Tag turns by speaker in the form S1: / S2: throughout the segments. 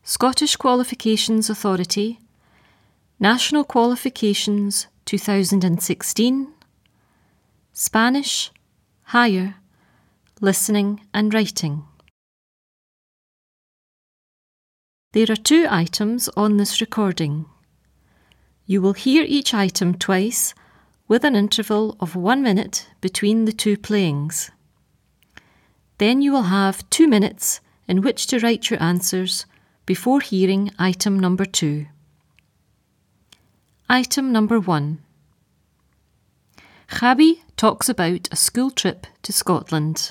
S1: Scottish Qualifications Authority, National Qualifications 2016, Spanish, Higher, Listening and Writing. There are 2 items on this recording. You will hear each item twice with an interval of 1 minute between the 2 playings. Then you will have 2 minutes in which to write your answers before hearing item number 2. Item number 1. Gabi talks about a school trip to Scotland.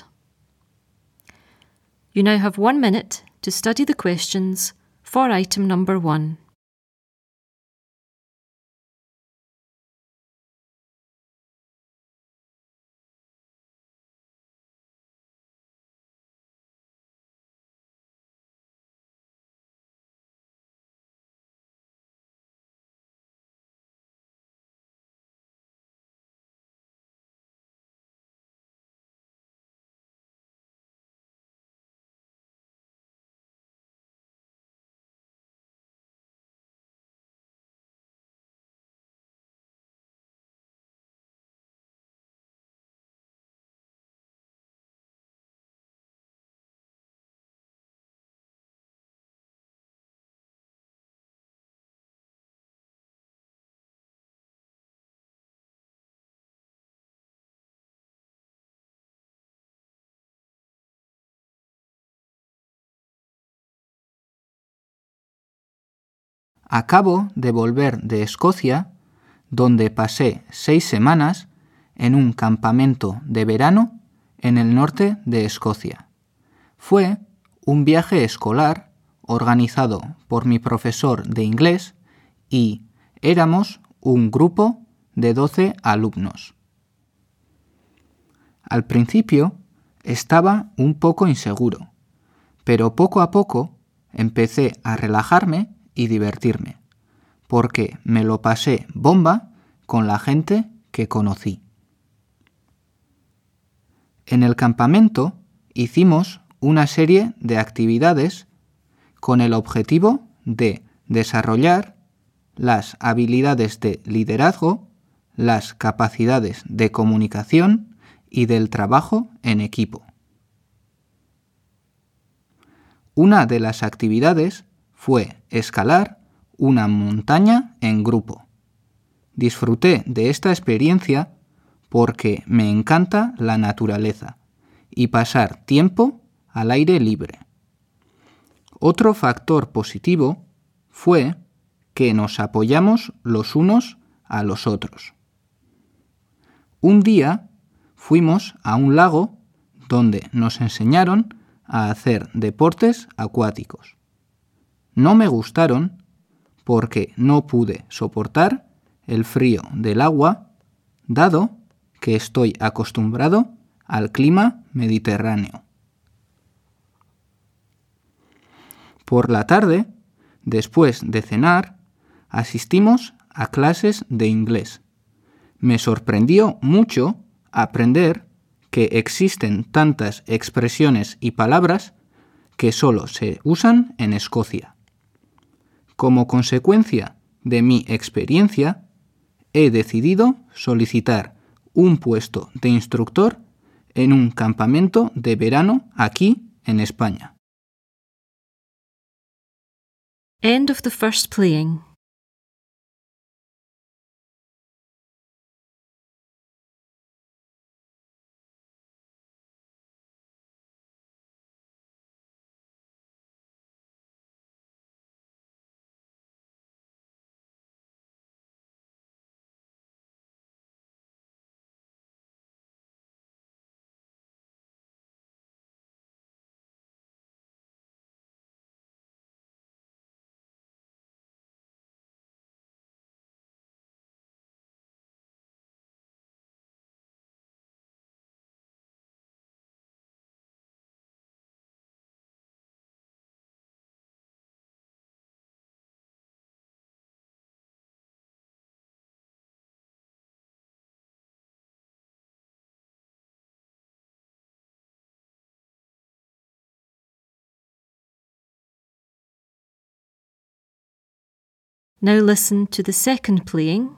S1: You now have 1 minute to study the questions for item number 1.
S2: Acabo de volver de Escocia, donde pasé 6 semanas en un campamento de verano en el norte de Escocia. Fue un viaje escolar organizado por mi profesor de inglés y éramos un grupo de 12 alumnos. Al principio estaba un poco inseguro, pero poco a poco empecé a relajarme y divertirme, porque me lo pasé bomba con la gente que conocí. En el campamento hicimos una serie de actividades con el objetivo de desarrollar las habilidades de liderazgo, las capacidades de comunicación y del trabajo en equipo. Una de las actividades fue escalar una montaña en grupo. Disfruté de esta experiencia porque me encanta la naturaleza y pasar tiempo al aire libre. Otro factor positivo fue que nos apoyamos los unos a los otros. Un día fuimos a un lago donde nos enseñaron a hacer deportes acuáticos. No me gustaron porque no pude soportar el frío del agua, dado que estoy acostumbrado al clima mediterráneo. Por la tarde, después de cenar, asistimos a clases de inglés. Me sorprendió mucho aprender que existen tantas expresiones y palabras que solo se usan en Escocia. Como consecuencia de mi experiencia, he decidido solicitar un puesto de instructor en un campamento de verano aquí en España.
S1: End of the first playing. Now listen to the second playing.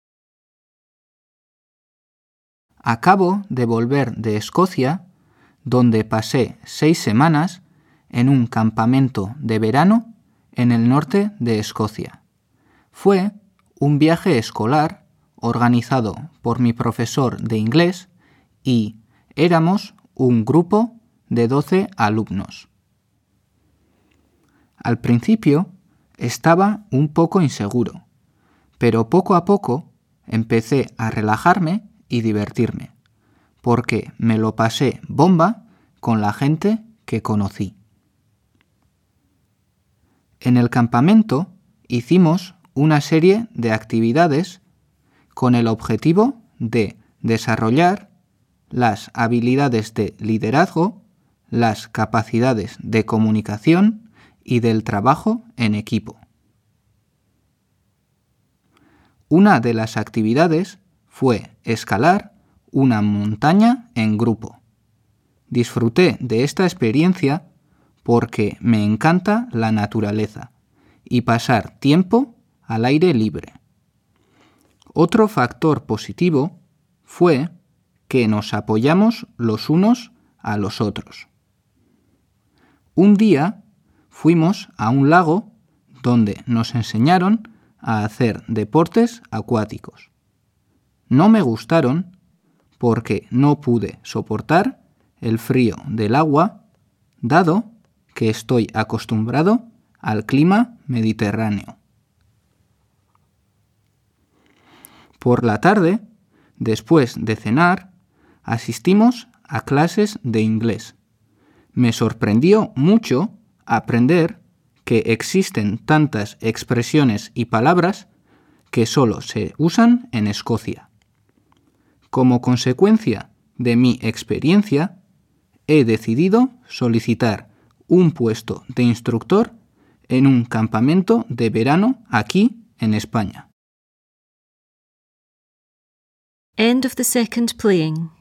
S2: Acabo de volver de Escocia, donde pasé 6 semanas en un campamento de verano en el norte de Escocia. Fue un viaje escolar organizado por mi profesor de inglés y éramos un grupo de 12 alumnos. Al principio estaba un poco inseguro, pero poco a poco empecé a relajarme y divertirme, porque me lo pasé bomba con la gente que conocí. En el campamento hicimos una serie de actividades con el objetivo de desarrollar las habilidades de liderazgo, las capacidades de comunicación y del trabajo en equipo. Una de las actividades fue escalar una montaña en grupo. Disfruté de esta experiencia porque me encanta la naturaleza y pasar tiempo al aire libre. Otro factor positivo fue que nos apoyamos los unos a los otros. Un día fuimos a un lago donde nos enseñaron a hacer deportes acuáticos. No me gustaron porque no pude soportar el frío del agua, dado que estoy acostumbrado al clima mediterráneo. Por la tarde, después de cenar, asistimos a clases de inglés. Me sorprendió mucho aprender que existen tantas expresiones y palabras que solo se usan en Escocia. Como consecuencia de mi experiencia, he decidido solicitar un puesto de instructor en un campamento de verano aquí en España.
S1: End of the second playing.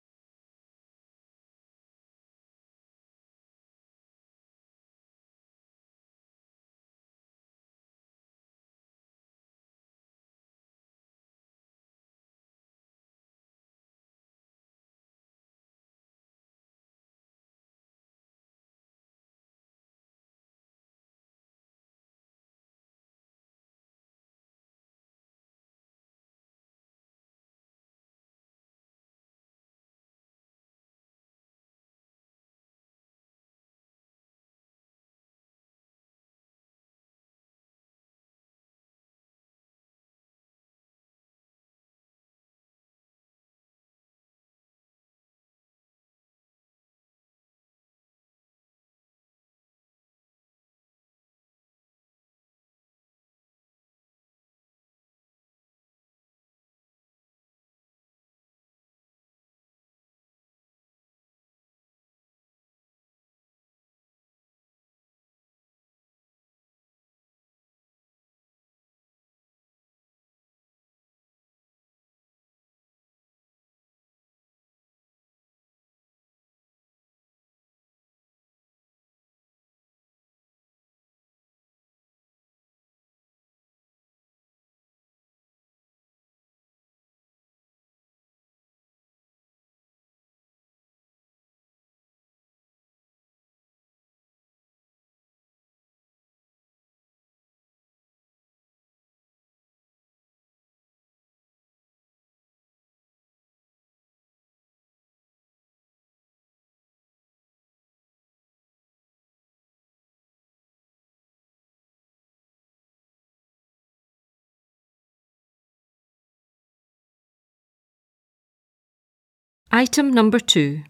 S1: Item number 2.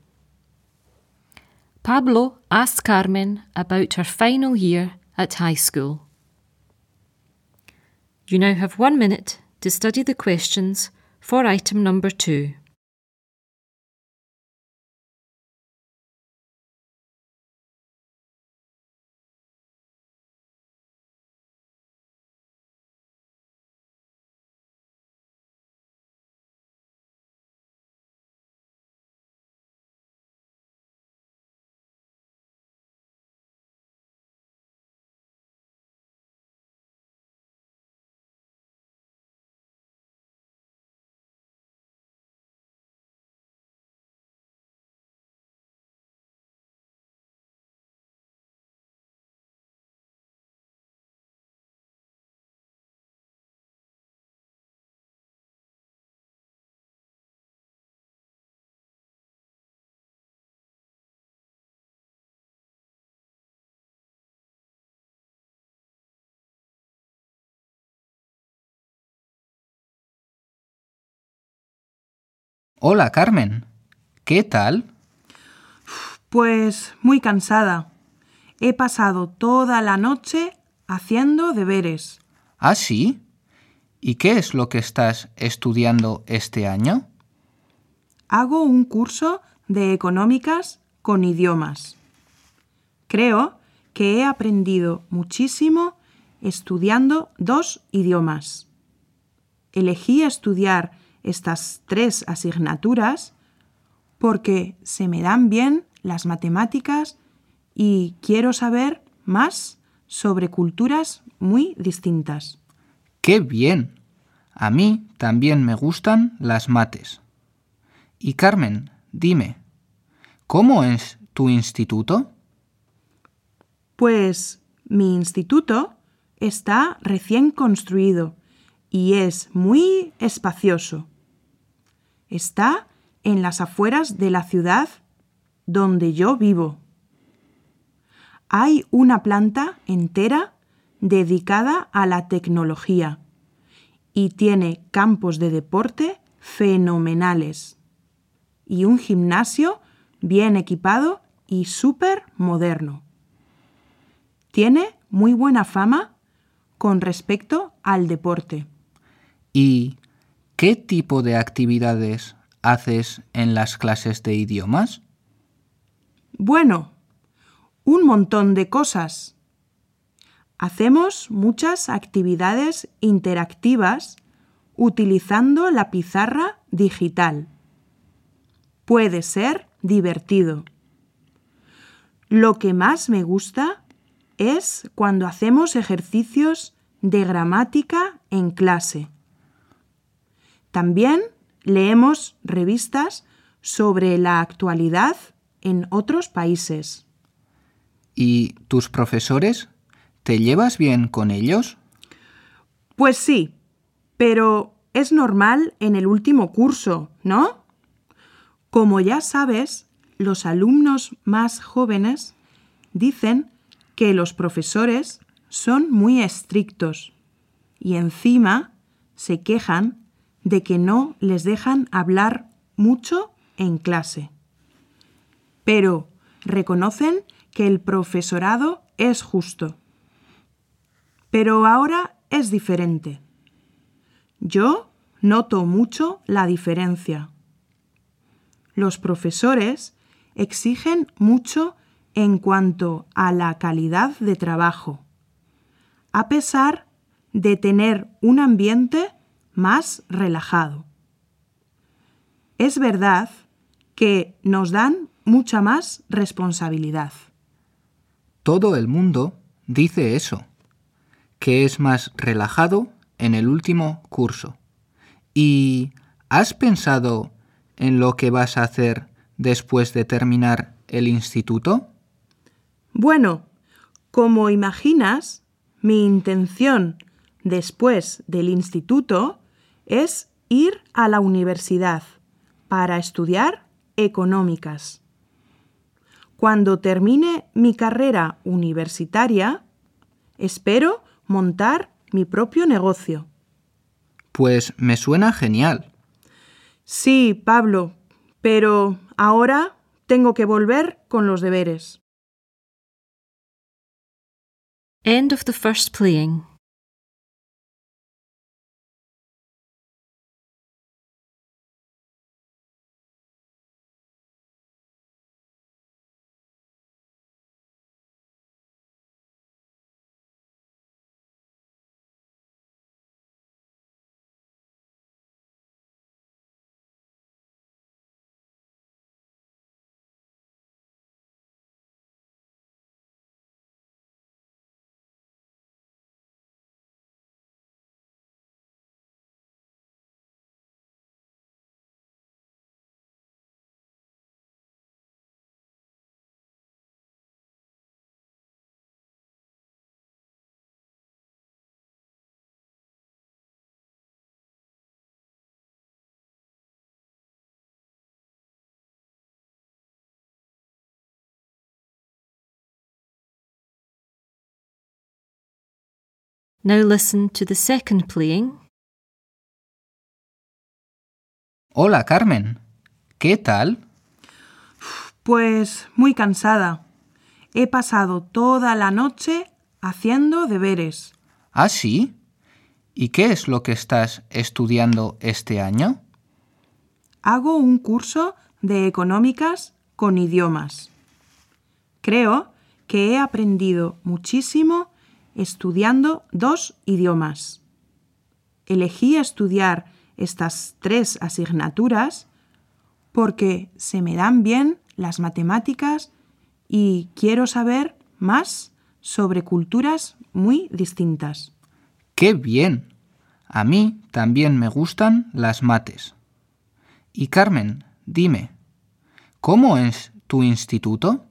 S1: Pablo asks Carmen about her final year at high school. You now have 1 minute to study the questions for item number 2.
S2: Hola, Carmen. ¿Qué tal?
S3: Pues muy cansada. He pasado toda la noche haciendo deberes.
S2: ¿Ah, sí? ¿Y qué es lo que estás estudiando este año?
S3: Hago un curso de económicas con idiomas. Creo que he aprendido muchísimo estudiando 2 idiomas. Elegí estudiar estas 3 asignaturas porque se me dan bien las matemáticas y quiero saber más sobre culturas muy distintas.
S2: ¡Qué bien! A mí también me gustan las mates. Y Carmen, dime, ¿cómo es tu instituto?
S3: Pues mi instituto está recién construido y es muy espacioso. Está en las afueras de la ciudad donde yo vivo. Hay una planta entera dedicada a la tecnología y tiene campos de deporte fenomenales y un gimnasio bien equipado y súper moderno. Tiene muy buena fama con respecto al deporte.
S2: ¿Y qué tipo de actividades haces en las clases de idiomas?
S3: Bueno, un montón de cosas. Hacemos muchas actividades interactivas utilizando la pizarra digital. Puede ser divertido. Lo que más me gusta es cuando hacemos ejercicios de gramática en clase. También leemos revistas sobre la actualidad en otros países.
S2: ¿Y tus profesores? ¿Te llevas bien con ellos?
S3: Pues sí, pero es normal en el último curso, ¿no? Como ya sabes, los alumnos más jóvenes dicen que los profesores son muy estrictos y encima se quejan de que no les dejan hablar mucho en clase. Pero reconocen que el profesorado es justo. Pero ahora es diferente. Yo noto mucho la diferencia. Los profesores exigen mucho en cuanto a la calidad de trabajo, a pesar de tener un ambiente más relajado. Es verdad que nos dan mucha más responsabilidad.
S2: Todo el mundo dice eso, que es más relajado en el último curso. ¿Y has pensado en lo que vas a hacer después de terminar el instituto?
S3: Bueno, como imaginas, mi intención después del instituto es ir a la universidad para estudiar económicas. Cuando termine mi carrera universitaria, espero montar mi propio negocio.
S2: Pues me suena genial.
S3: Sí, Pablo, pero ahora tengo que volver con los deberes.
S1: End of the first playing. Now listen to the second playing.
S2: Hola, Carmen. ¿Qué tal?
S3: Pues muy cansada. He pasado toda la noche haciendo deberes.
S2: ¿Ah, sí? ¿Y qué es lo que estás estudiando este año?
S3: Hago un curso de económicas con idiomas. Creo que he aprendido muchísimo estudiando 2 idiomas. Elegí estudiar estas 3 asignaturas porque se me dan bien las matemáticas y quiero saber más sobre culturas muy distintas.
S2: ¡Qué bien! A mí también me gustan las mates. Y Carmen, dime, ¿cómo es tu instituto?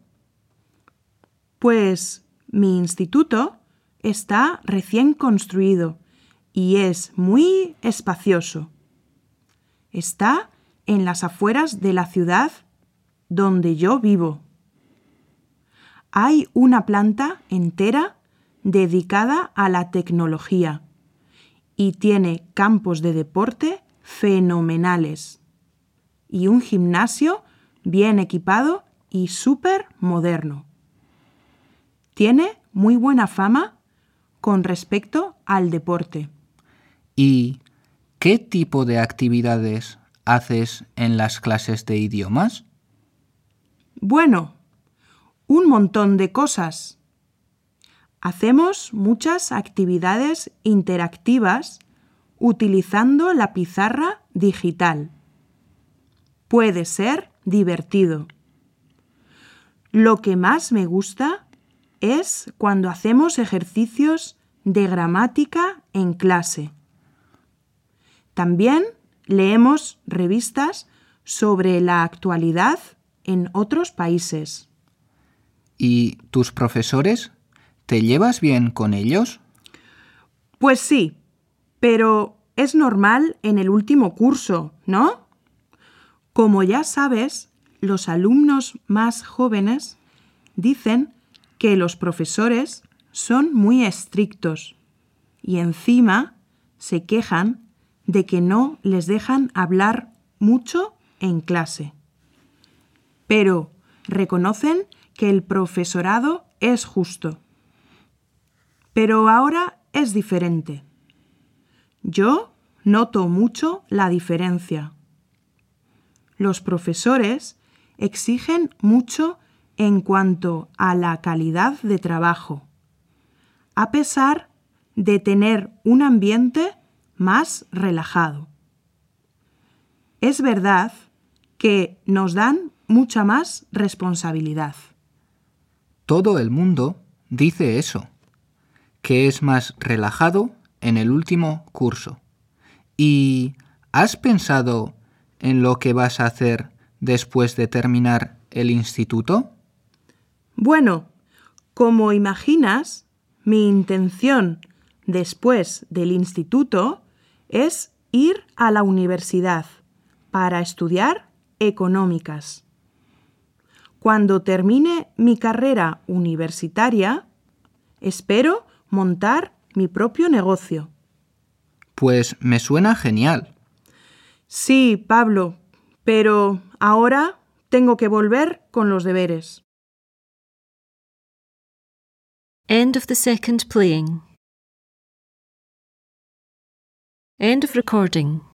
S3: Pues mi instituto está recién construido y es muy espacioso. Está en las afueras de la ciudad donde yo vivo. Hay una planta entera dedicada a la tecnología y tiene campos de deporte fenomenales y un gimnasio bien equipado y súper moderno. Tiene muy buena fama con respecto al deporte.
S2: ¿Y qué tipo de actividades haces en las clases de idiomas?
S3: Bueno, un montón de cosas. Hacemos muchas actividades interactivas utilizando la pizarra digital. Puede ser divertido. Lo que más me gusta es cuando hacemos ejercicios de gramática en clase. También leemos revistas sobre la actualidad en otros países.
S2: ¿Y tus profesores? ¿Te llevas bien con ellos?
S3: Pues sí, pero es normal en el último curso, ¿no? Como ya sabes, los alumnos más jóvenes dicen que los profesores son muy estrictos y encima se quejan de que no les dejan hablar mucho en clase. Pero reconocen que el profesorado es justo. Pero ahora es diferente. Yo noto mucho la diferencia. Los profesores exigen mucho en cuanto a la calidad de trabajo, a pesar de tener un ambiente más relajado. Es verdad que nos dan mucha más responsabilidad.
S2: Todo el mundo dice eso, que es más relajado en el último curso. ¿Y has pensado en lo que vas a hacer después de terminar el instituto?
S3: Bueno, como imaginas, mi intención después del instituto es ir a la universidad para estudiar económicas. Cuando termine mi carrera universitaria, espero montar mi propio negocio.
S2: Pues me suena genial.
S3: Sí, Pablo, pero ahora tengo que volver con los deberes.
S1: End of the second playing. End of recording.